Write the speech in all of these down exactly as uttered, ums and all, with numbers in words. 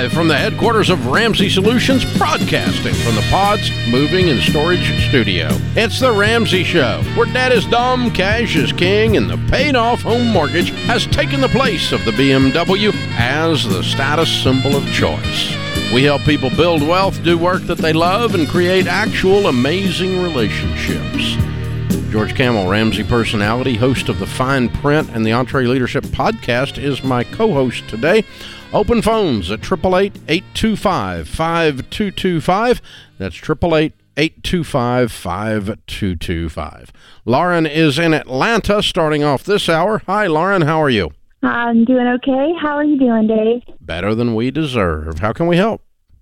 Live from the headquarters of Ramsey Solutions, broadcasting from the Pods Moving and Storage Studio. It's the Ramsey Show, where debt is dumb, cash is king, and the paid-off home mortgage has taken the place of the B M W as the status symbol of choice. We help people build wealth, do work that they love, and create actual amazing relationships. George Kamel, Ramsey personality, host of the Fine Print and the EntreLeadership podcast, is my co-host today. Open phones at eight eight eight, eight two five, five two two five. That's eight eight eight, eight two five, five two two five. Lauren is in Atlanta starting off this hour. Hi, Lauren. How are you? I'm doing okay. How are you doing, Dave? Better than we deserve. How can we help?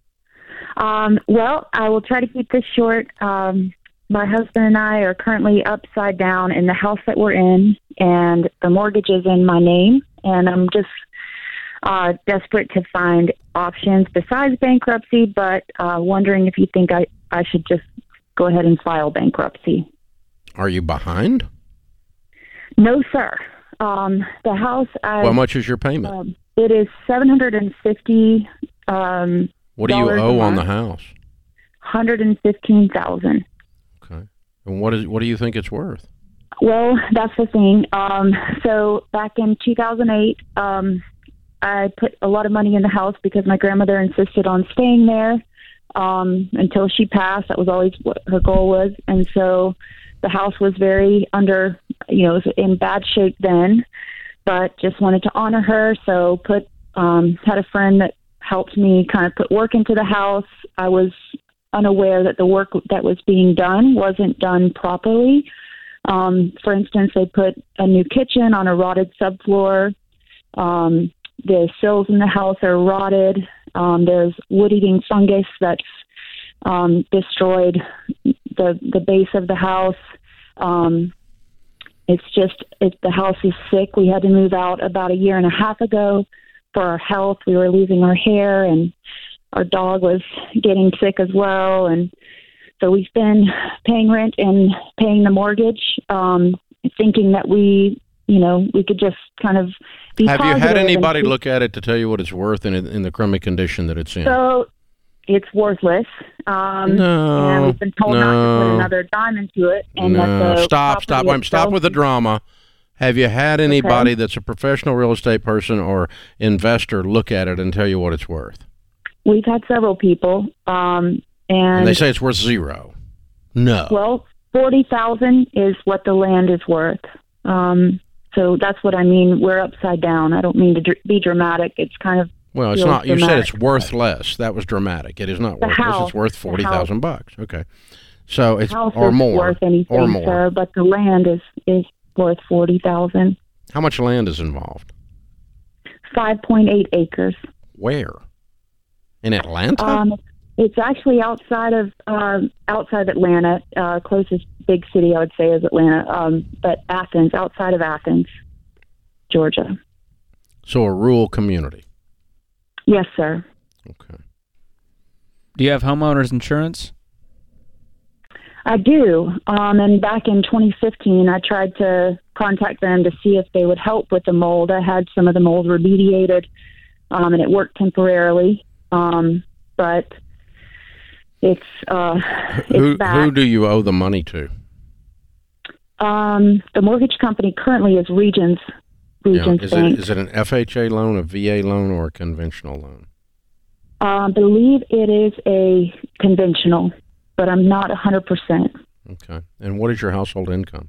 Um, well, I will try to keep this short. Um, my husband and I are currently upside down in the house that we're in, and the mortgage is in my name, and I'm just uh, desperate to find options besides bankruptcy, but uh, wondering if you think I, I should just go ahead and file bankruptcy. Are you behind? No, sir. Um, the house... I, How much is your payment? Um, it is seven hundred fifty dollars. Um, what do you owe on the house? one hundred fifteen thousand dollars. Okay. And what is? What do you think it's worth? Well, that's the thing. Um, so back in two thousand eight, um, I put a lot of money in the house because my grandmother insisted on staying there um, until she passed. That was always what her goal was. And so the house was very under, you know, it was in bad shape then, but just wanted to honor her. So put, um, had a friend that helped me kind of put work into the house. I was unaware that the work that was being done wasn't done properly. Um, for instance, they put a new kitchen on a rotted subfloor. Um, the sills in the house are rotted. Um, there's wood-eating fungus that's um, destroyed the the base of the house. Um, it's just, it, the house is sick. We had to move out about a year and a half ago for our health. We were losing our hair, and our dog was getting sick as well. And so we've been paying rent and paying the mortgage, um, thinking that we, you know, we could just kind of be Have you had anybody and, look at it to tell you what it's worth in in the crummy condition that it's in? So it's worthless. Um, no, and we've been told no, not to put another dime into it. And no. that the Stop, stop, wait, stop with the drama. Have you had anybody okay. that's a professional real estate person or investor look at it and tell you what it's worth? We've had several people. Um, and, and they say it's worth zero. No. Well, forty thousand dollars is what the land is worth. Um, so that's what I mean. We're upside down. I don't mean to dr- be dramatic. It's kind of Well, it's not. You said it's worth less. That was dramatic. It is not worthless. House, it's worth forty thousand bucks. Okay. So it's house or more worth anything, or more. Sir, but the land is, is worth forty thousand. How much land is involved? Five point eight acres. Where? In Atlanta? Um, it's actually outside of uh, outside of Atlanta. Uh, closest big city I would say is Atlanta, um, but Athens, outside of Athens, Georgia. So a rural community. Yes, sir. Okay. Do you have homeowners insurance? I do. Um, and back in twenty fifteen, I tried to contact them to see if they would help with the mold. I had some of the mold remediated, um, and it worked temporarily. Um, but it's, uh, it's who, back. Who do you owe the money to? Um, the mortgage company currently is Regions. Regions yeah. Is Bank. it is it an F H A loan, a V A loan, or a conventional loan? I uh, believe it is a conventional, but I'm not one hundred percent. Okay. And what is your household income?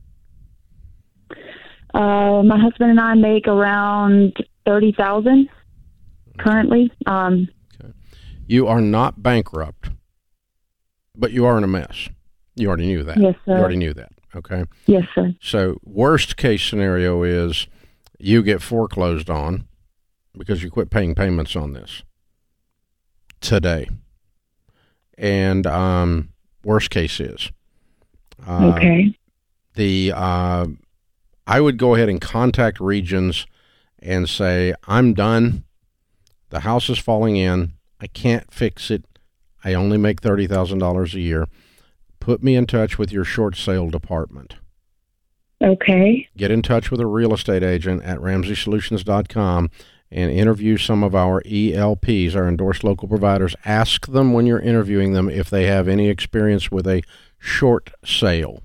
Uh, my husband and I make around thirty thousand dollars currently. Um, okay. You are not bankrupt, but you are in a mess. You already knew that. Yes, sir. You already knew that. Okay. Yes, sir. So worst case scenario is you get foreclosed on because you quit paying payments on this today. And um, worst case is uh, okay. The uh, I would go ahead and contact Regions and say, I'm done. The house is falling in. I can't fix it. I only make thirty thousand dollars a year. Put me in touch with your short sale department. Okay. Get in touch with a real estate agent at ramsey solutions dot com and interview some of our E L Ps, our endorsed local providers. Ask them when you're interviewing them if they have any experience with a short sale.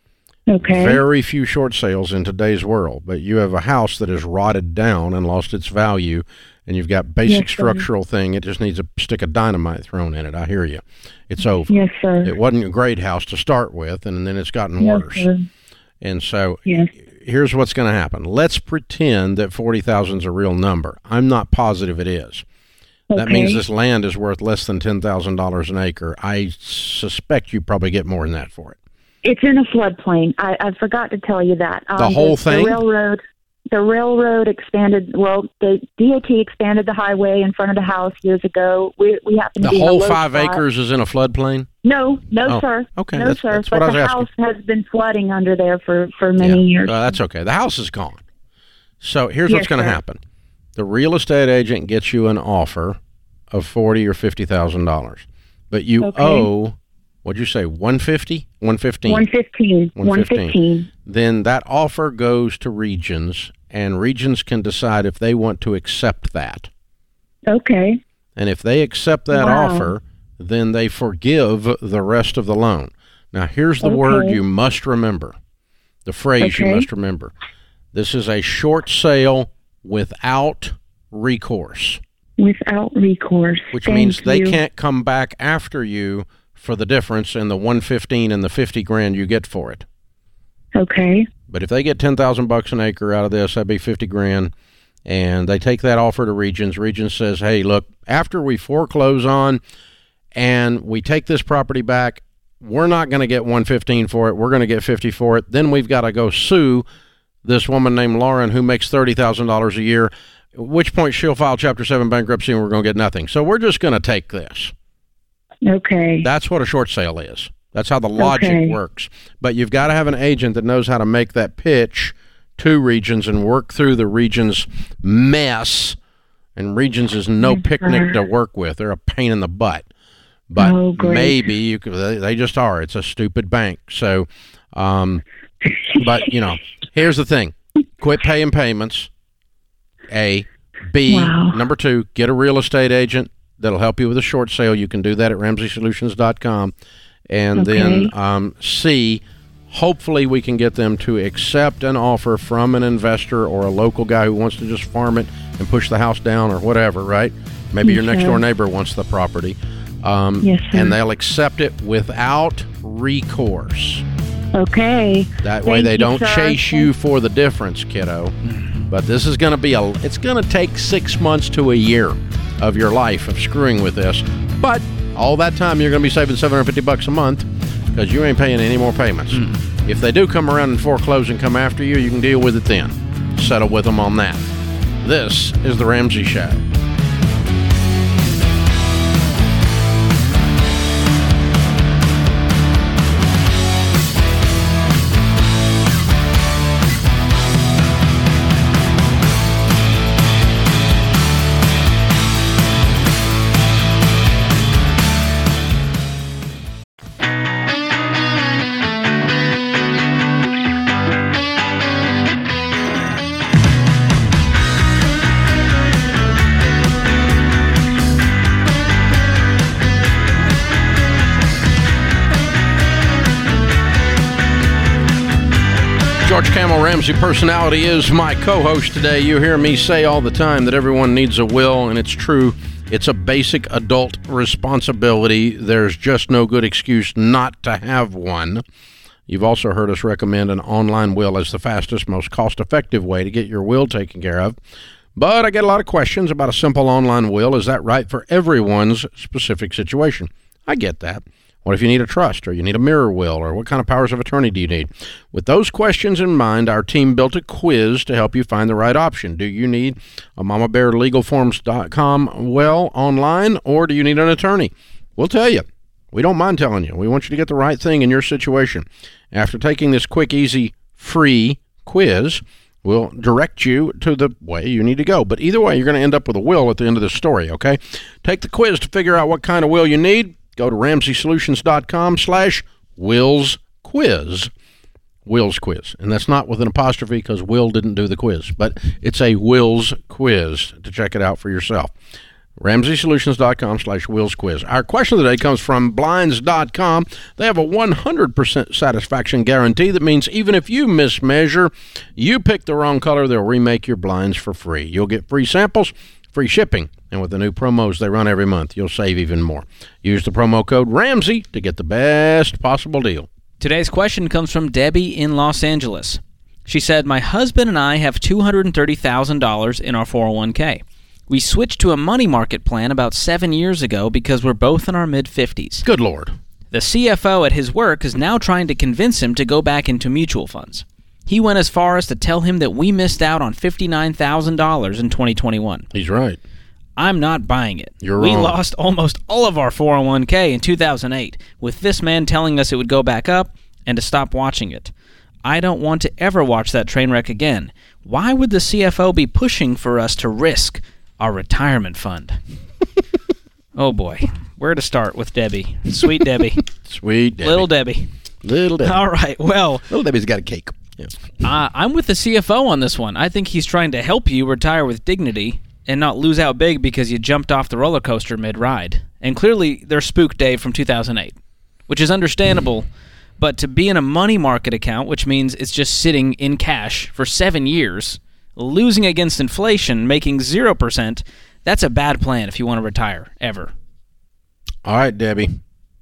Okay. Very few short sales in today's world, but you have a house that is rotted down and lost its value, and you've got basic yes, structural sir. thing. It just needs a stick of dynamite thrown in it. I hear you. It's over. Yes, sir. It wasn't a great house to start with, and then it's gotten yes, worse. Sir. And so yes. here's what's going to happen. Let's pretend that forty thousand is a real number. I'm not positive it is. Okay. That means this land is worth less than ten thousand dollars an acre. I suspect you probably get more than that for it. It's in a floodplain. I, I forgot to tell you that. Um, the whole the, thing? The railroad, the railroad expanded, well, the D O T expanded the highway in front of the house years ago. We we happen to the be whole in a low five spot. acres is in a floodplain? No, no, oh, sir. Okay, no, that's, sir. that's but what I was the asking. house has been flooding under there for, for many yeah. years. Uh, that's okay. The house is gone. So here's yes, what's going to sir. happen. The real estate agent gets you an offer of forty or fifty thousand dollars, but you okay. owe, what'd you say, one fifty, one fifteen, one fifteen, one fifteen. Then that offer goes to Regions, and Regions can decide if they want to accept that. Okay. And if they accept that wow. offer, then they forgive the rest of the loan. Now, here's the okay. word you must remember, the phrase okay. you must remember. This is a short sale without recourse. Without recourse. Which Thank means they you. can't come back after you for the difference in the one fifteen and the fifty grand you get for it. Okay. But if they get ten thousand bucks an acre out of this, that'd be fifty grand. And they take that offer to Regions. Regions says, hey, look, after we foreclose on and we take this property back, we're not going to get one fifteen for it. We're going to get fifty for it. Then we've got to go sue this woman named Lauren who makes thirty thousand dollars a year, at which point she'll file Chapter seven bankruptcy and we're going to get nothing. So we're just going to take this. Okay. That's what a short sale is. That's how the logic okay. works. But you've got to have an agent that knows how to make that pitch to Regions and work through the Regions mess. And Regions is no picnic to work with. They're a pain in the butt. But oh, maybe you could, they, they just are. It's a stupid bank. So, um, but, you know, here's the thing. Quit paying payments. A. B. Wow. Number two, get a real estate agent that'll help you with a short sale. You can do that at ramsey solutions dot com. And okay. then um, C, hopefully we can get them to accept an offer from an investor or a local guy who wants to just farm it and push the house down or whatever, right? Maybe yes, your next sir. door neighbor wants the property. Um, yes, sir. And they'll accept it without recourse. Okay. That way Thank they you, don't sir. chase you for the difference, kiddo. But this is going to be a, it's going to take six months to a year of your life of screwing with this. But all that time you're going to be saving seven hundred fifty bucks a month because you ain't paying any more payments. Mm. If they do come around and foreclose and come after you, you can deal with it then. Settle with them on that. This is The Ramsey Show. George Camel Ramsey Personality is my co-host today. You hear me say all the time that everyone needs a will, and it's true. It's a basic adult responsibility. There's just no good excuse not to have one. You've also heard us recommend an online will as the fastest, most cost-effective way to get your will taken care of. But I get a lot of questions about a simple online will. Is that right for everyone's specific situation? I get that. What if you need a trust or you need a mirror will, or what kind of powers of attorney do you need? With those questions in mind, our team built a quiz to help you find the right option. Do you need a mama bear legal forms dot com well online, or do you need an attorney? We'll tell you. We don't mind telling you. We want you to get the right thing in your situation. After taking this quick, easy, free quiz, we'll direct you to the way you need to go. But either way, you're going to end up with a will at the end of the story, okay? Take the quiz to figure out what kind of will you need. Go to ramsey solutions dot com slash wills quiz. Will's Quiz. And that's not with an apostrophe because Will didn't do the quiz, but it's a Will's Quiz to check it out for yourself. Ramsey Solutions dot com slash Will's Quiz. Our question of the day comes from Blinds dot com. They have a one hundred percent satisfaction guarantee. That means even if you mismeasure, you pick the wrong color, they'll remake your blinds for free. You'll get free samples, free shipping, and with the new promos they run every month, you'll save even more. Use the promo code Ramsey to get the best possible deal. Today's question comes from Debbie in Los Angeles. She said, my husband and I have two hundred thirty thousand dollars in our four oh one k. We switched to a money market plan about seven years ago because we're both in our mid-fifties. Good Lord. The C F O at his work is now trying to convince him to go back into mutual funds. He went as far as to tell him that we missed out on fifty-nine thousand dollars in twenty twenty-one. He's right. I'm not buying it. You're we wrong. lost almost all of our four oh one k in two thousand eight, with this man telling us it would go back up and to stop watching it. I don't want to ever watch that train wreck again. Why would the C F O be pushing for us to risk our retirement fund? Oh boy, where to start with Debbie? Sweet Debbie. Sweet Debbie. Little Debbie. Little Debbie. All right, well, Little Debbie's got a cake. Yeah. uh, I'm with the C F O on this one. I think he's trying to help you retire with dignity and not lose out big because you jumped off the roller coaster mid-ride. And clearly, they're spooked Dave from two thousand eight, which is understandable. But to be in a money market account, which means it's just sitting in cash for seven years, losing against inflation, making zero percent, that's a bad plan if you want to retire, ever. All right, Debbie.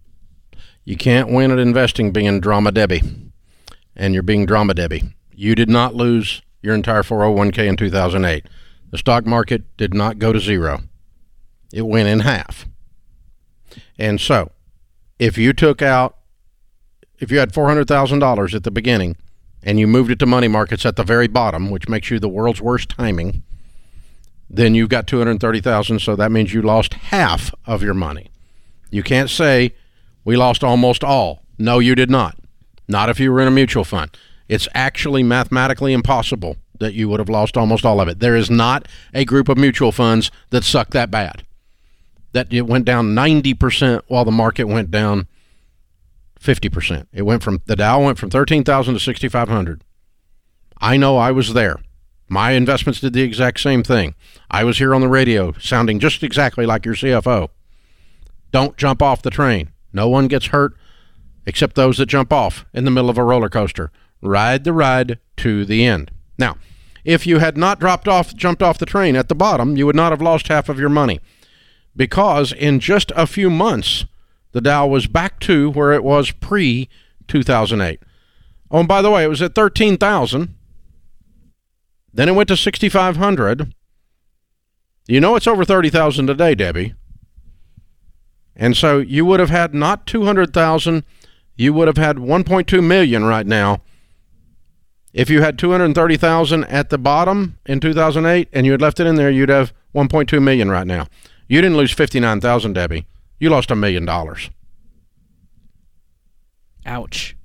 You can't win at investing being Drama Debbie. And you're being Drama Debbie. You did not lose your entire four oh one k in two thousand eight. The stock market did not go to zero. It went in half. And so, if you took out, if you had four hundred thousand dollars at the beginning and you moved it to money markets at the very bottom, which makes you the world's worst timing, then you've got two hundred thirty thousand dollars, so that means you lost half of your money. You can't say, we lost almost all. No, you did not. Not if you were in a mutual fund. It's actually mathematically impossible that you would have lost almost all of it. There is not a group of mutual funds that suck that bad, that it went down ninety percent while the market went down fifty percent. It went from, the Dow went from thirteen thousand to sixty-five hundred. I know, I was there. My investments did the exact same thing. I was here on the radio sounding just exactly like your C F O. Don't jump off the train. No one gets hurt except those that jump off in the middle of a roller coaster. Ride the ride to the end. Now, if you had not dropped off, jumped off the train at the bottom, you would not have lost half of your money, because in just a few months, the Dow was back to where it was pre two thousand eight. Oh, and by the way, it was at thirteen thousand. Then it went to sixty-five hundred. You know it's over thirty thousand today, Debbie. And so you would have had not two hundred thousand, you would have had one point two million right now. If you had two hundred thirty thousand at the bottom in two thousand eight and you had left it in there, you'd have one point two million right now. You didn't lose fifty-nine thousand, Debbie. You lost a million dollars. Ouch.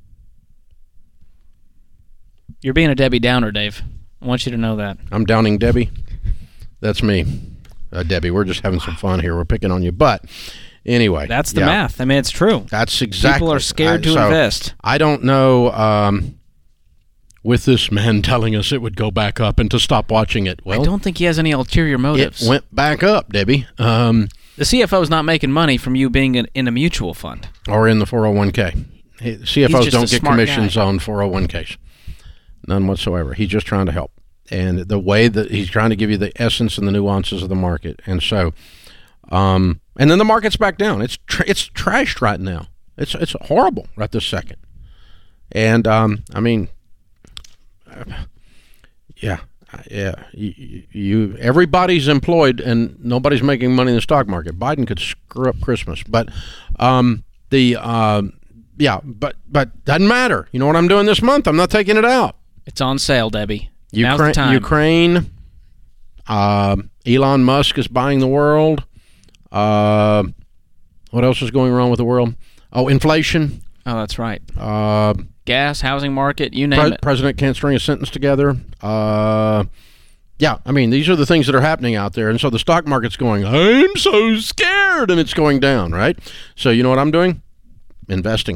You're being a Debbie Downer, Dave. I want you to know that. I'm downing Debbie. That's me. Uh, Debbie, we're just having some fun here. We're picking on you. But anyway. That's the yeah, math. I mean, it's true. That's exactly. People are scared I, to so invest. I don't know, um, with this man telling us it would go back up and to stop watching it. Well, I don't think he has any ulterior motives. It went back up, Debbie. Um, the C F O is not making money from you being in, in a mutual fund. Or in the four oh one k. C F Os don't get commissions guy. on four oh one k's. None whatsoever. He's just trying to help. And the way that he's trying to give you the essence and the nuances of the market. And so, um, and then the market's back down. It's tr- it's trashed right now. It's it's horrible right this second. And, um, I mean, uh, yeah, yeah, you, you, everybody's employed and nobody's making money in the stock market. Biden could screw up Christmas. But, um, the, uh, yeah, but, but doesn't matter. You know what I'm doing this month? I'm not taking it out. It's on sale, Debbie. Ukraine, Now's the time. Ukraine, uh, Elon Musk is buying the world. Uh, what else is going wrong with the world? Oh, inflation. Oh, that's right. Uh, Gas, housing market, you name pre- it. President can't string a sentence together. Uh, yeah, I mean, these are the things that are happening out there. And so the stock market's going, I'm so scared, and it's going down, right? So you know what I'm doing? Investing.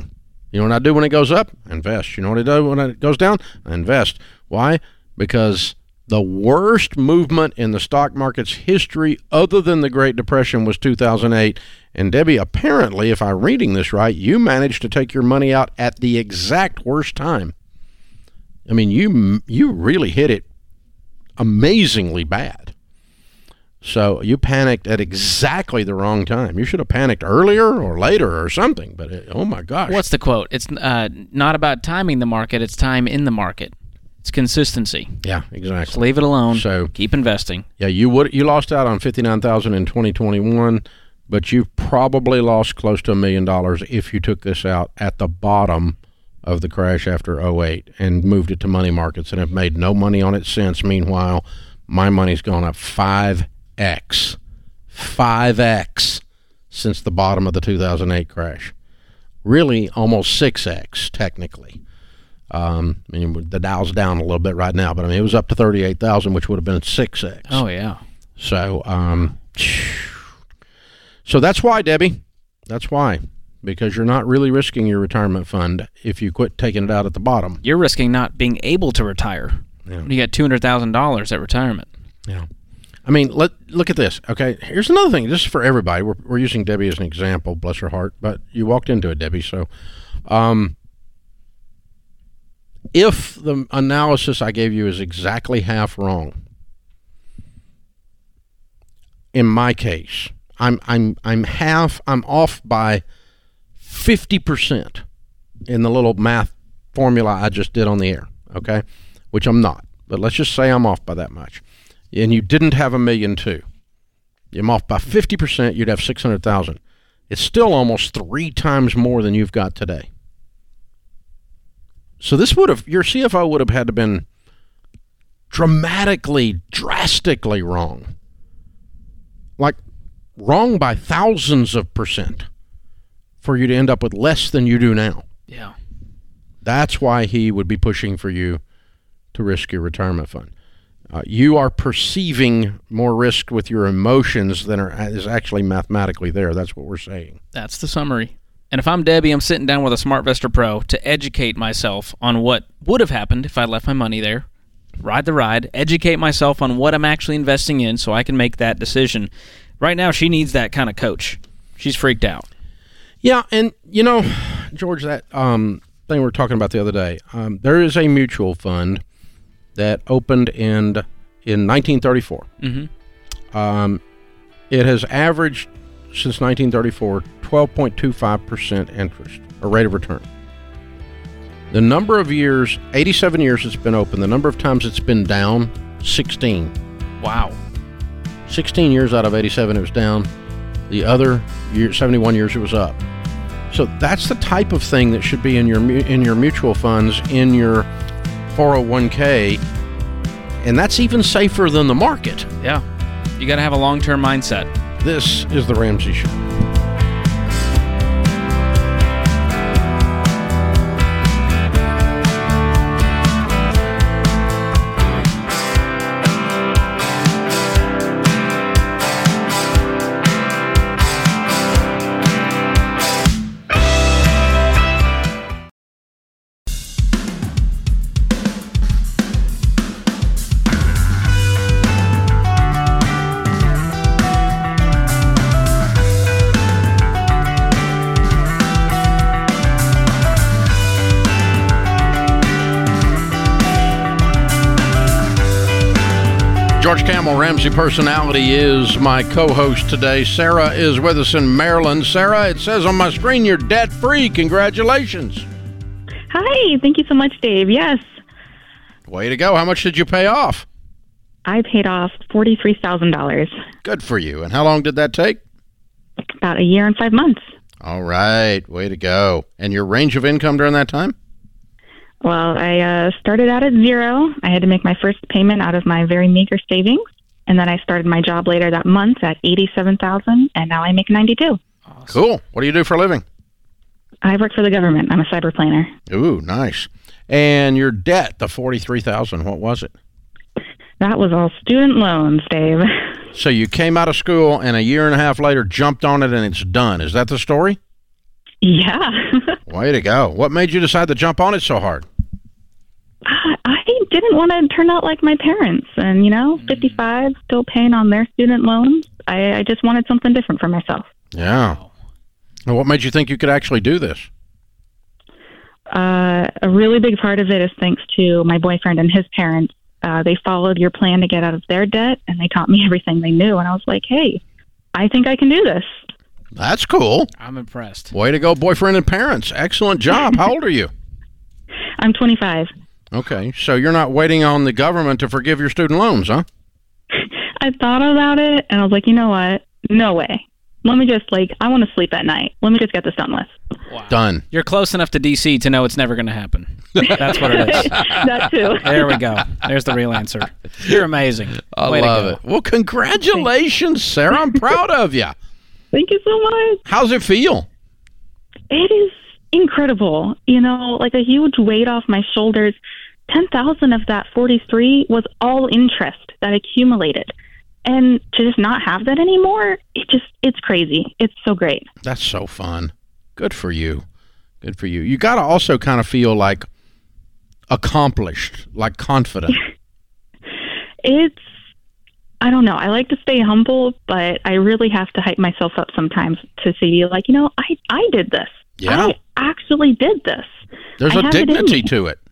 You know what I do when it goes up? Invest. You know what I do when it goes down? Invest. Why? Because the worst movement in the stock market's history other than the Great Depression was two thousand eight. And Debbie, apparently, if I'm reading this right, you managed to take your money out at the exact worst time. I mean, you you really hit it amazingly bad. So you panicked at exactly the wrong time. You should have panicked earlier or later or something. But it, oh my gosh. What's the quote? It's uh, not about timing the market. It's time in the market. It's consistency. Yeah, exactly. Just leave it alone. So keep investing. Yeah, you would you lost out on fifty-nine thousand dollars in twenty twenty-one, but you probably lost close to a million dollars if you took this out at the bottom of the crash after oh eight and moved it to money markets and have made no money on it since. Meanwhile, my money's gone up five X. five X since the bottom of the two thousand eight crash. Really almost six X technically. Um, I mean, the Dow's down a little bit right now, but I mean, it was up to thirty-eight thousand, which would have been six X. Oh, yeah. So, um, so that's why, Debbie. That's why. Because you're not really risking your retirement fund if you quit taking it out at the bottom. You're risking not being able to retire. Yeah. You got two hundred thousand dollars at retirement. Yeah. I mean, let look at this. Okay, here's another thing. This is for everybody. We're we're using Debbie as an example, bless her heart. But you walked into it, Debbie. So, um, if the analysis I gave you is exactly half wrong, in my case, I'm I'm I'm half. I'm off by fifty percent in the little math formula I just did on the air. Okay, which I'm not. But let's just say I'm off by that much. And you didn't have a million two. You're off by fifty percent, you'd have six hundred thousand. It's still almost three times more than you've got today. So this would have, your C F O would have had to been dramatically, drastically wrong. Like wrong by thousands of percent for you to end up with less than you do now. Yeah. That's why he would be pushing for you to risk your retirement fund. Uh, you are perceiving more risk with your emotions than are, is actually mathematically there. That's what we're saying. That's the summary. And if I'm Debbie, I'm sitting down with a SmartVestor Pro to educate myself on what would have happened if I left my money there. Ride the ride. Educate myself on what I'm actually investing in so I can make that decision. Right now, she needs that kind of coach. She's freaked out. Yeah, and, you know, George, that um, thing we were talking about the other day, um, there is a mutual fund that opened in in nineteen thirty-four. Mm-hmm. Um, it has averaged since nineteen thirty-four twelve point two five percent interest or rate of return. The number of years, eighty-seven years it's been open. The number of times it's been down, sixteen. Wow. sixteen years out of eighty-seven it was down. The other year, seventy-one years it was up. So that's the type of thing that should be in your in your mutual funds, in your four oh one k, and that's even safer than the market. Yeah. You got to have a long-term mindset. This is The Ramsey Show. George Kamel, Ramsey Personality, is my co-host today. Sarah is with us in Maryland. Sarah, it says on my screen you're debt-free. Congratulations. Hi. Thank you so much, Dave. Yes. Way to go. How much did you pay off? I paid off forty-three thousand dollars. Good for you. And how long did that take? About a year and five months. All right. Way to go. And your range of income during that time? Well, I uh, started out at zero. I had to make my first payment out of my very meager savings. And then I started my job later that month at eighty-seven thousand dollars, and now I make ninety-two thousand dollars. Awesome. Cool. What do you do for a living? I work for the government. I'm a cyber planner. Ooh, nice. And your debt, the forty-three thousand dollars, what was it? That was all student loans, Dave. So you came out of school and a year and a half later jumped on it and it's done. Is that the story? Yeah. Way to go. What made you decide to jump on it so hard? I, I didn't want to turn out like my parents. And, you know, fifty-five, still paying on their student loans. I, I just wanted something different for myself. Yeah. And what made you think you could actually do this? Uh, a really big part of it is thanks to my boyfriend and his parents. Uh, they followed your plan to get out of their debt, and they taught me everything they knew. And I was like, hey, I think I can do this. That's cool. I'm impressed. Way to go, boyfriend and parents. Excellent job. How old are you? I'm twenty-five. Okay, so you're not waiting on the government to forgive your student loans, huh? I thought about it, and I was like, you know what? No way. Let me just, like, I want to sleep at night. Let me just get this done with. Wow. Done. You're close enough to D C to know it's never going to happen. That's what it is. That too. There we go. There's the real answer. You're amazing. I Way love to go. it. Well, congratulations, Sarah. I'm proud of you. Thank you so much. How's it feel? It is incredible. You know, like a huge weight off my shoulders. ten thousand of that forty-three was all interest that accumulated. And to just not have that anymore, it just, it's crazy. It's so great. That's so fun. Good for you. Good for you. You got to also kind of feel like accomplished, like confident. It's, I don't know. I like to stay humble, but I really have to hype myself up sometimes to see, like, you know, I, I did this. Yeah. I actually did this. There's I a have it in dignity me. to it.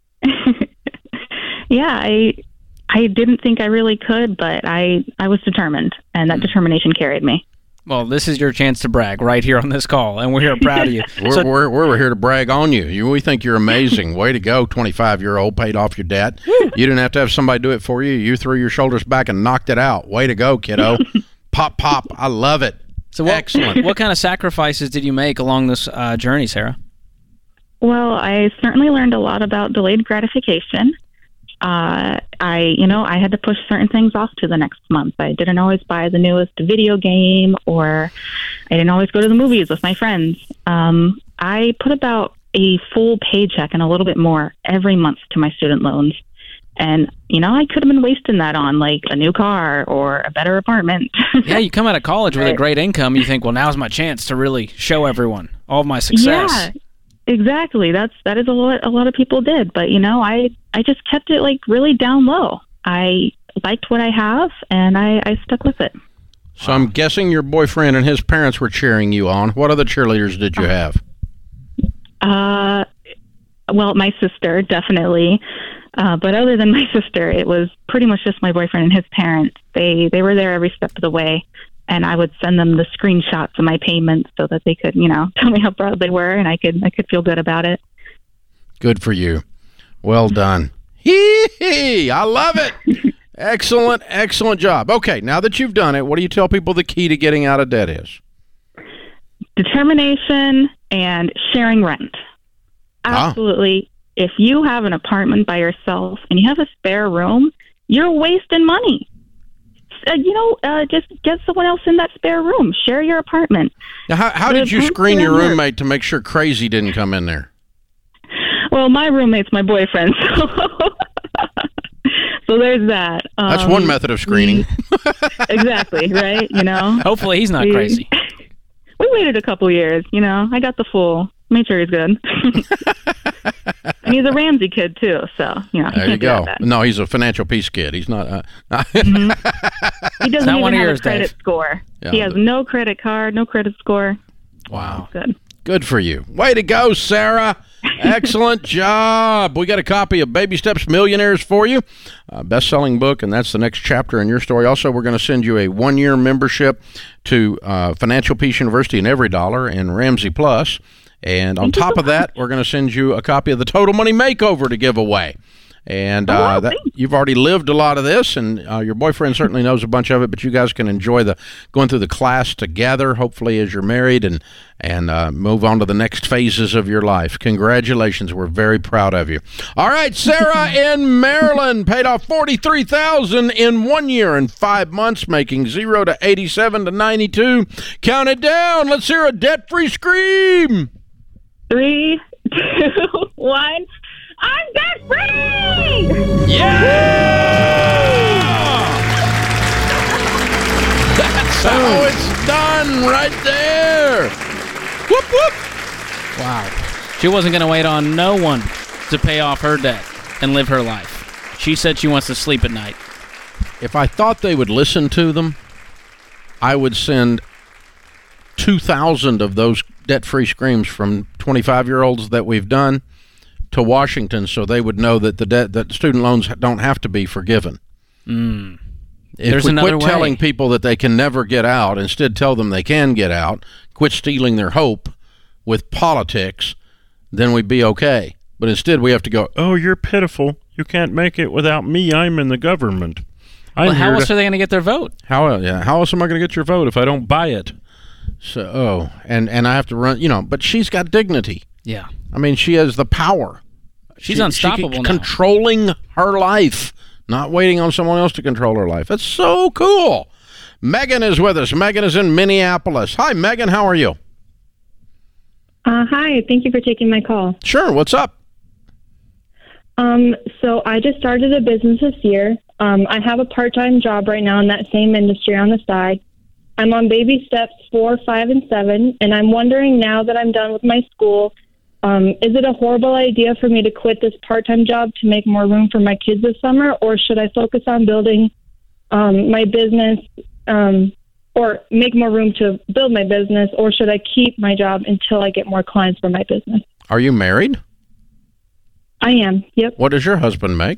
Yeah, I I didn't think I really could, but I, I was determined, and that determination carried me. Well, this is your chance to brag right here on this call, and we're proud of you. We're, So- we're, we're here to brag on you. you. We think you're amazing. Way to go, twenty-five-year-old, paid off your debt. You didn't have to have somebody do it for you. You threw your shoulders back and knocked it out. Way to go, kiddo. Pop, pop. I love it. So what, Excellent. What kind of sacrifices did you make along this uh, journey, Sarah? Well, I certainly learned a lot about delayed gratification. Uh, I, you know, I had to push certain things off to the next month. I didn't always buy the newest video game, or I didn't always go to the movies with my friends. Um, I put about a full paycheck and a little bit more every month to my student loans. And, you know, I could have been wasting that on, like, a new car or a better apartment. Yeah, you come out of college with a great income. You think, well, now's my chance to really show everyone all of my success. Yeah, exactly. That's that is a lot. A lot of people did, but you know, I I just kept it like really down low. I liked what I have, and I, I stuck with it. So I'm guessing your boyfriend and his parents were cheering you on. What other cheerleaders did you have? Uh, well, my sister definitely. Uh, but other than my sister, it was pretty much just my boyfriend and his parents. They they were there every step of the way. And I would send them the screenshots of my payments so that they could, you know, tell me how proud they were, and I could I could feel good about it. Good for you. Well done. Hee hee. I love it. Excellent, excellent job. Okay, now that you've done it, what do you tell people the key to getting out of debt is? Determination and sharing rent. Ah. Absolutely. If you have an apartment by yourself and you have a spare room, you're wasting money. Uh, you know, uh, just get someone else in that spare room. Share your apartment. Now, how how The did you apartment screen your around roommate to make sure crazy didn't come in there? Well, my roommate's my boyfriend, so, so there's that. Um, That's one method of screening. Exactly, right? You know? Hopefully he's not We- crazy. We waited a couple years, you know. I got the full. Made sure he's good. And he's a Ramsey kid, too, so, you know. he There you can't do that go. bad. No, he's a financial peace kid. He's not. Uh, He doesn't Not even one of have yours, a credit Dave. score. Yeah, he has but- no credit card, no credit score. Wow. Good. Good for you. Way to go, Sarah. Excellent job. We got a copy of Baby Steps Millionaires for you, a best-selling book, and that's the next chapter in your story. Also, we're going to send you a one-year membership to uh, Financial Peace University in Every Dollar and Ramsey Plus. And on Thank you top so of that, we're going to send you a copy of the Total Money Makeover to give away. And Oh, uh, wow, that, thanks. you've already lived a lot of this, and uh, your boyfriend certainly knows a bunch of it, but you guys can enjoy the going through the class together, hopefully, as you're married, and, and uh, move on to the next phases of your life. Congratulations. We're very proud of you. All right, Sarah in Maryland paid off forty-three thousand dollars in one year and five months, making zero to eighty-seven to ninety-two. Count it down. Let's hear a debt-free scream. Three, two, one. I'm debt free! Yeah! That's how it's done right there. Whoop, whoop. Wow. She wasn't going to wait on no one to pay off her debt and live her life. She said she wants to sleep at night. If I thought they would listen to them, I would send two thousand of those debt-free screams from twenty-five-year-olds that we've done to Washington so they would know that the debt that student loans don't have to be forgiven. Mm. If There's we another quit way. telling people that they can never get out, instead tell them they can get out, quit stealing their hope with politics, then we'd be okay. But instead we have to go, oh, you're pitiful. You can't make it without me. I'm in the government. I'm Well, how here else to- are they going to get their vote? How yeah? How else am I going to get your vote if I don't buy it? So oh, and and I have to run. You know, but she's got dignity. Yeah. I mean, she has the power. She's She- unstoppable she, now. controlling her life, not waiting on someone else to control her life. That's so cool. Megan is with us. Megan is in Minneapolis. Hi, Megan. How are you? Uh, hi, thank you for taking my call. Sure. What's up? Um, so I just started a business this year. Um, I have a part-time job right now in that same industry on the side. I'm on baby steps four, five, and seven, and I'm wondering now that I'm done with my school, um, is it a horrible idea for me to quit this part-time job to make more room for my kids this summer, or should I focus on building um, my business um, or make more room to build my business, or should I keep my job until I get more clients for my business? Are you married? I am, yep. What does your husband make?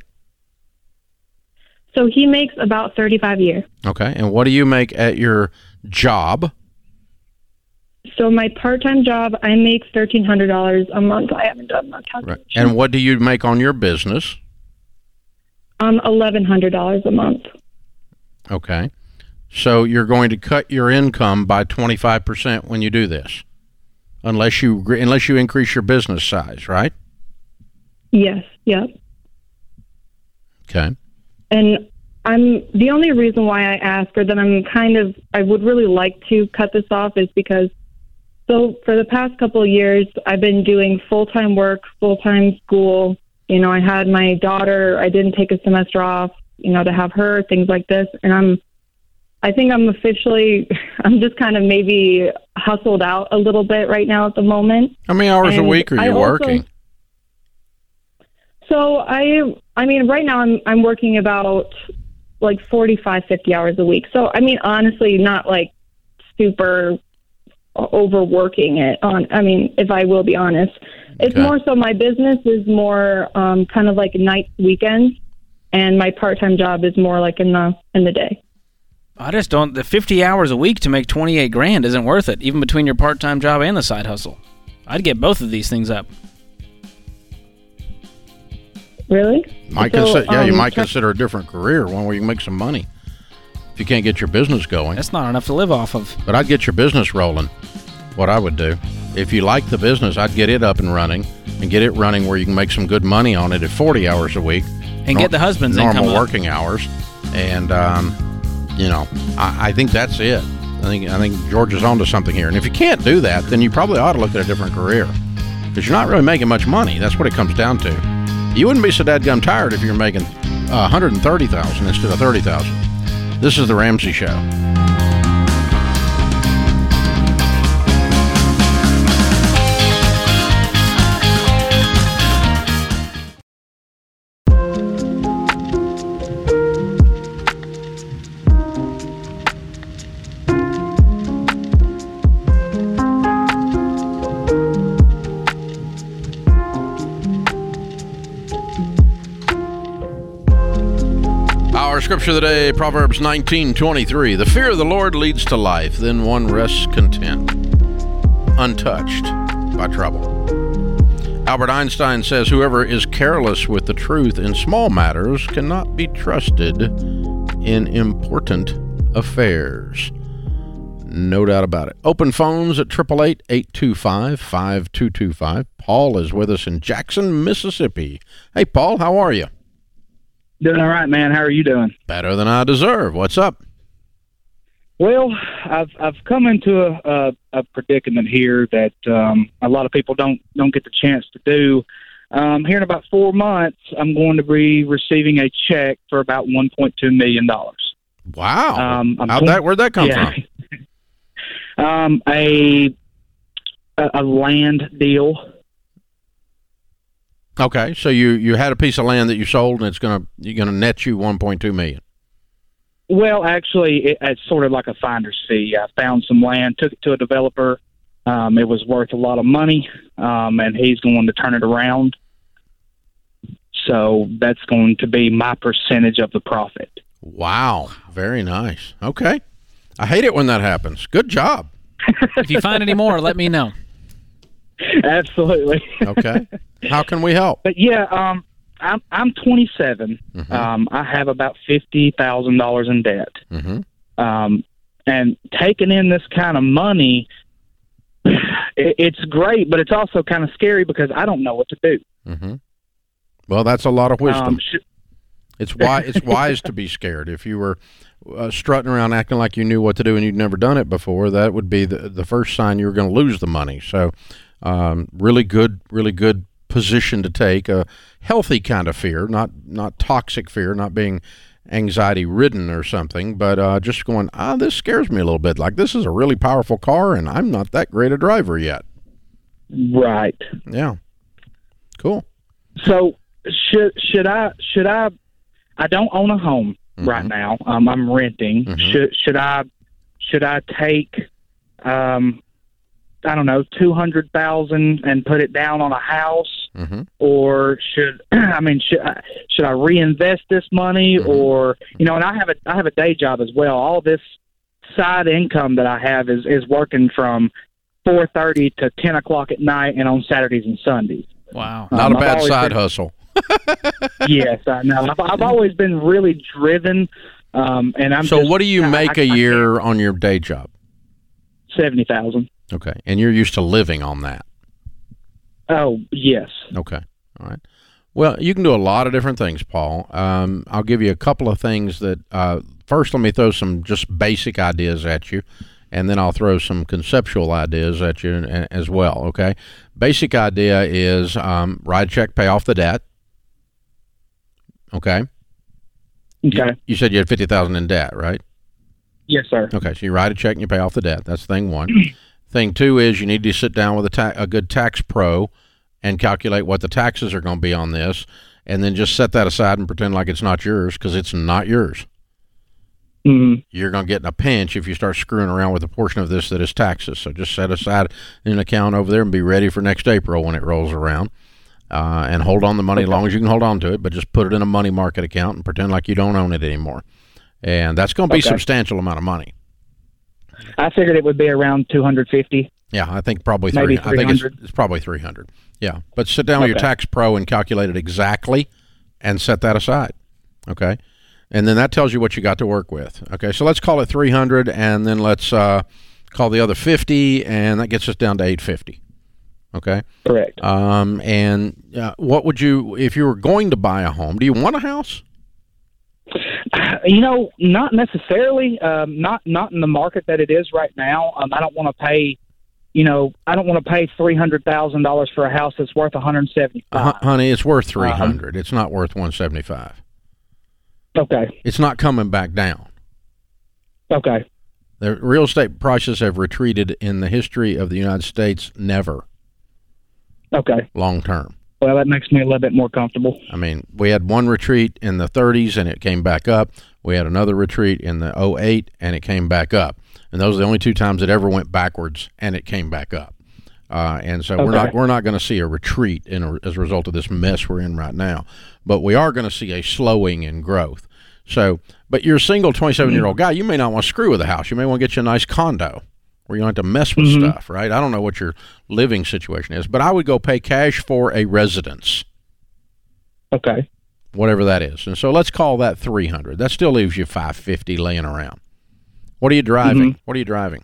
So he makes about thirty-five a year. Okay. And what do you make at your job? So my part-time job, I make thirteen hundred dollars a month. I haven't done that Right. calculation. And what do you make on your business? Um, eleven hundred dollars a month. Okay. So you're going to cut your income by twenty-five percent when you do this, unless you unless you increase your business size, right? Yes, yep. Okay. And I'm the only reason why I ask, or that I'm kind of, I would really like to cut this off, is because, so for the past couple of years, I've been doing full-time work, full-time school. You know, I had my daughter, I didn't take a semester off, you know, to have her, things like this. And I'm, I think I'm officially, I'm just kind of maybe hustled out a little bit right now at the moment. How many hours a And week are I you also- working? So I, I mean, right now I'm, I'm working about like forty-five, fifty hours a week. So, I mean, honestly, not like super overworking it on, I mean, if I will be honest, it's Okay. more so my business is more um, kind of like nights, weekends, and my part-time job is more like in the, in the day. I just don't. The fifty hours a week to make twenty-eight grand isn't worth it, even between your part-time job and the side hustle. I'd get both of these things up. Really? Might So, consider, yeah, you um, might tra- consider a different career, one where you can make some money. If you can't get your business going, That's not enough to live off of. but I'd get your business rolling. What I would do, if you like the business, I'd get it up and running, and get it running where you can make some good money on it at forty hours a week, And Nor- get the husband's normal income up. working hours, and um, you know, I, I think that's it. I think I think George is onto something here. And if you can't do that, then you probably ought to look at a different career, because you're not really making much money. That's what it comes down to. You wouldn't be so dadgum tired if you're making uh, one hundred thirty thousand dollars instead of thirty thousand dollars. This is the Ramsey Show. Our scripture of the day, Proverbs nineteen twenty-three. The fear of the Lord leads to life, then one rests content, untouched by trouble. Albert Einstein says, whoever is careless with the truth in small matters cannot be trusted in important affairs. No doubt about it. Open phones at eight eight eight, eight two five, five two two five. Paul is with us in Jackson, Mississippi. Hey, Paul, how are you? Doing all right, man. How are you doing? Better than I deserve. What's up? Well, I've I've come into a, a, a predicament here that um, a lot of people don't don't get the chance to do. Um, here in about four months, I'm going to be receiving a check for about one point two million dollars. Wow. Um, I'm How'd twen- that? Where'd that come yeah. from? um, a a, a land deal. Okay, so you, you had a piece of land that you sold, and it's gonna you're gonna net you one point two million. Well, actually, it, it's sort of like a finder's fee. I found some land, took it to a developer. Um, it was worth a lot of money, um, and he's going to turn it around. So that's going to be my percentage of the profit. Wow, very nice. Okay, I hate it when that happens. Good job. If you find any more, let me know. Absolutely. Okay. How can we help? But yeah, um, I'm I'm twenty-seven. Mm-hmm. Um, I have about fifty thousand dollars in debt. Mm-hmm. Um, and taking in this kind of money, it, it's great, but it's also kind of scary because I don't know what to do. Mm-hmm. Well, that's a lot of wisdom. Um, sh- it's why it's wise to be scared. If you were uh, strutting around acting like you knew what to do and you'd never done it before, that would be the the first sign you were going to lose the money. So, um, really good, really good position to take. A healthy kind of fear, not not toxic fear, not being anxiety ridden or something, but uh, just going, ah, this scares me a little bit. Like, this is a really powerful car, and I'm not that great a driver yet. Right. Yeah. Cool. So should should I should I? I don't own a home mm-hmm. right now. Um, I'm renting. Mm-hmm. Should should I should I take um, I don't know two hundred thousand and put it down on a house, mm-hmm. or should I mean should I, should I reinvest this money, mm-hmm. or you know? And I have a I have a day job as well. All this side income that I have is is working from four thirty to ten o'clock at night, and on Saturdays and Sundays. Wow, not um, a bad side been, hustle. Yes, I know. I've, I've always been really driven, um, and I'm. So, just, what do you I, make I, a I year on your day job? Seventy thousand. Okay, and you're used to living on that. Oh yes. Okay, all right. Well, you can do a lot of different things, Paul. Um, I'll give you a couple of things that. Uh, first, let me throw some just basic ideas at you, and then I'll throw some conceptual ideas at you as well. Okay. Basic idea is um, write a check, pay off the debt. Okay. Okay. You, you said you had fifty thousand in debt, right? Yes, sir. Okay, so you write a check and you pay off the debt. That's thing one. Thing two is you need to sit down with a, ta- a good tax pro and calculate what the taxes are going to be on this, and then just set that aside and pretend like it's not yours, because it's not yours. Mm-hmm. You're going to get in a pinch if you start screwing around with a portion of this that is taxes. So just set aside an account over there and be ready for next April when it rolls around. Uh, and hold on the money okay. as long as you can hold on to it, but just put it in a money market account and pretend like you don't own it anymore. And that's going to be okay. a substantial amount of money. I figured it would be around two hundred fifty. Yeah, I think probably three. Maybe I think it's, it's probably three hundred. Yeah, but sit down okay. with your tax pro and calculate it exactly, and set that aside. Okay, and then that tells you what you got to work with. Okay, so let's call it three hundred, and then let's uh, call the other fifty, and that gets us down to eight fifty. Okay, correct. Um, and uh, what would you, if you were going to buy a home? Do you want a house? You know, not necessarily. Um, not not in the market that it is right now. Um, I don't want to pay. You know, I don't want to pay three hundred thousand dollars for a house that's worth one hundred seventy-five. Uh, honey, it's worth three hundred. Um, it's not worth one seventy-five. Okay. It's not coming back down. Okay. The real estate prices have retreated in the history of the United States never. Okay. Long term. Well, that makes me a little bit more comfortable. I mean, we had one retreat in the thirties and it came back up. We had another retreat in the oh eight and it came back up. And those are the only two times it ever went backwards and it came back up. Uh, and so okay. we're not we're not going to see a retreat in a, as a result of this mess we're in right now. But we are going to see a slowing in growth. So, but you're a single twenty-seven-year-old guy. You may not want to screw with a house. You may want to get you a nice condo where you don't have to mess with mm-hmm. stuff, right? I don't know what your living situation is, but I would go pay cash for a residence. Okay. Whatever that is. And so let's call that three hundred. That still leaves you five fifty laying around. What are you driving? Mm-hmm. What are you driving?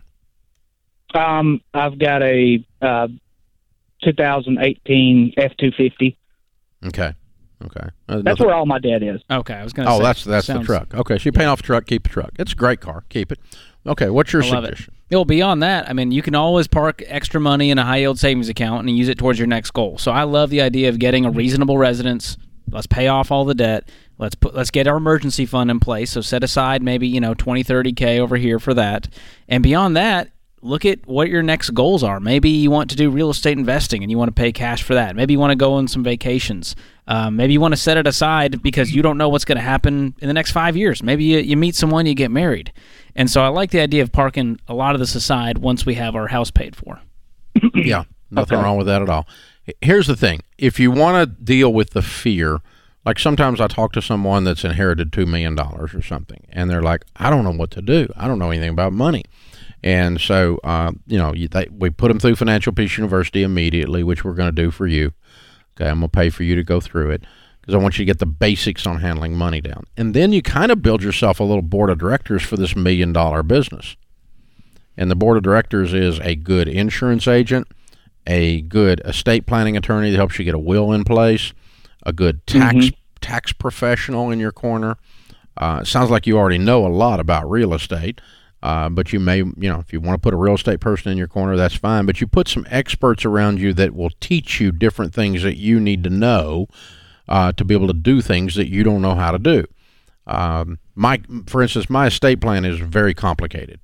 Um, I've got a uh, two thousand eighteen F two fifty. Okay. Okay. Uh, that's where all my debt is. Okay, I was going to oh, say. Oh, that's that's sounds... the truck. Okay, so you pay off the truck, keep the truck. It's a great car. Keep it. Okay, what's your I love suggestion? It. Well, beyond that, I mean, you can always park extra money in a high-yield savings account and use it towards your next goal. So I love the idea of getting a reasonable residence. Let's pay off all the debt. Let's put let's get our emergency fund in place. So set aside maybe, you know, twenty, thirty K over here for that. And beyond that, look at what your next goals are. Maybe you want to do real estate investing and you want to pay cash for that. Maybe you want to go on some vacations. Um, maybe you want to set it aside because you don't know what's going to happen in the next five years. Maybe you, you meet someone, you get married. And so I like the idea of parking a lot of this aside once we have our house paid for. Yeah, nothing Okay. wrong with that at all. Here's the thing. If you want to deal with the fear, like sometimes I talk to someone that's inherited two million dollars or something, and they're like, I don't know what to do. I don't know anything about money. And so, uh, you know, you, they, we put them through Financial Peace University immediately, which we're going to do for you. Okay, I'm going to pay for you to go through it because I want you to get the basics on handling money down. And then you kind of build yourself a little board of directors for this million-dollar business. And the board of directors is a good insurance agent, a good estate planning attorney that helps you get a will in place, a good tax Mhm. tax professional in your corner. Uh, it sounds like you already know a lot about real estate. Uh, but you may, you know, if you want to put a real estate person in your corner, that's fine. But you put some experts around you that will teach you different things that you need to know uh, to be able to do things that you don't know how to do. Um, my, for instance, my estate plan is very complicated.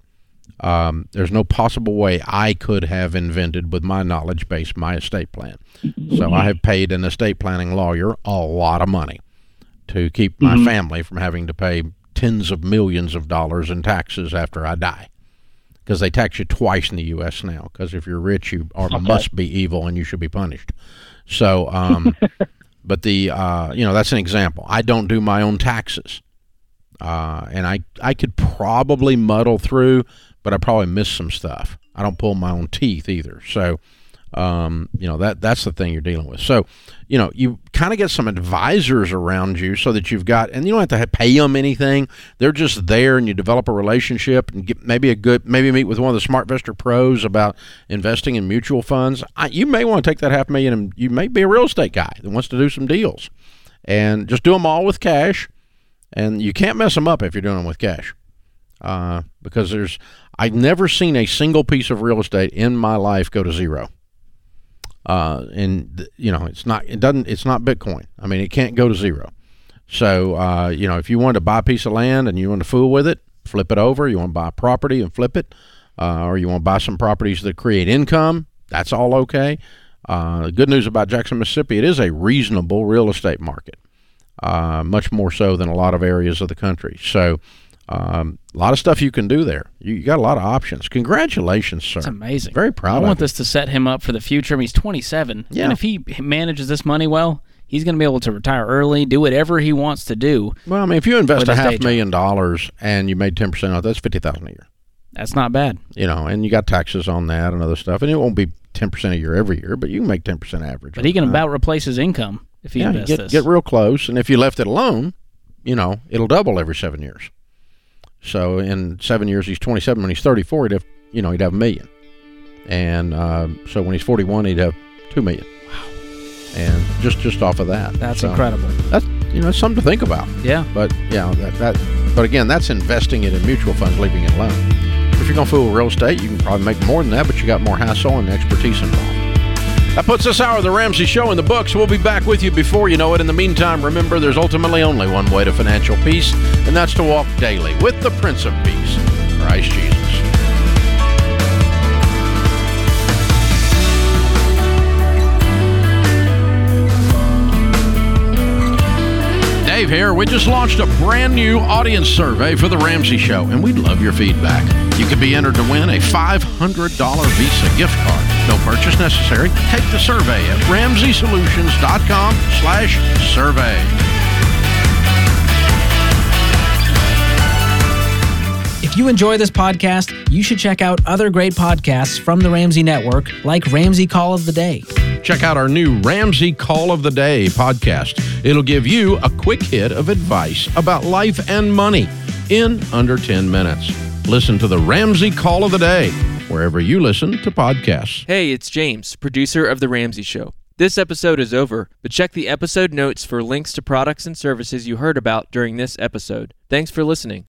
Um, there's no possible way I could have invented, with my knowledge base, my estate plan. So I have paid an estate planning lawyer a lot of money to keep my Mhm. family from having to pay tens of millions of dollars in taxes after I die, because they tax you twice in the U S now, because if you're rich, you are, Okay. must be evil and you should be punished. So, um, but the, uh, you know, that's an example. I don't do my own taxes. Uh, and I, I could probably muddle through, but I probably miss some stuff. I don't pull my own teeth either. So, um, you know, that that's the thing you're dealing with. So, you know, you kind of get some advisors around you so that you've got, and you don't have to have, pay them anything. They're just there, and you develop a relationship and get maybe a good, maybe meet with one of the SmartVestor pros about investing in mutual funds. I, you may want to take that half million, and you may be a real estate guy that wants to do some deals, and just do them all with cash. And you can't mess them up if you're doing them with cash, uh, because there's, I've never seen a single piece of real estate in my life go to zero. Uh, and you know, it's not, it doesn't, it's not Bitcoin. I mean, it can't go to zero. So, uh, you know, if you wanted to buy a piece of land and you want to fool with it, flip it over. You want to buy a property and flip it, uh, or you want to buy some properties that create income, that's all okay. Uh, the good news about Jackson, Mississippi, it is a reasonable real estate market. Uh, much more so than a lot of areas of the country. So um, a lot of stuff you can do there. You, you got a lot of options. Congratulations, sir. It's amazing. Very proud I of want you. this to set him up for the future. I mean, he's twenty-seven. Yeah. And if he manages this money well, he's going to be able to retire early, do whatever he wants to do. Well, I mean, if you invest With a his day half job. million dollars and you made ten percent off, that's fifty thousand dollars a year. That's not bad. You know, and you got taxes on that and other stuff. And it won't be ten percent a year every year, but you can make ten percent average. But he can Uh, about replace his income if he yeah, invests get, this. get real close. And if you left it alone, you know, it'll double every seven years. So in seven years, he's twenty-seven. When he's thirty-four, he'd have, you know, he'd have a million. And uh, so when he's forty-one, he'd have two million. Wow. And just, just off of that. That's So incredible. That's, you know, something to think about. Yeah. But, yeah, that, that, but again, that's investing it in mutual funds, leaving it alone. If you're going to fool with real estate, you can probably make more than that, but you got more hassle and expertise involved. That puts this hour of The Ramsey Show in the books. We'll be back with you before you know it. In the meantime, remember, there's ultimately only one way to financial peace, and that's to walk daily with the Prince of Peace, Christ Jesus. Dave here. We just launched a brand new audience survey for The Ramsey Show, and we'd love your feedback. You could be entered to win a five hundred dollars Visa gift card. No purchase necessary. Take the survey at ramsey solutions dot com slash survey. If you enjoy this podcast, you should check out other great podcasts from the Ramsey Network, like Ramsey Call of the Day. Check out our new Ramsey Call of the Day podcast. It'll give you a quick hit of advice about life and money in under ten minutes. Listen to the Ramsey Call of the Day wherever you listen to podcasts. Hey, it's James, producer of The Ramsey Show. This episode is over, but check the episode notes for links to products and services you heard about during this episode. Thanks for listening.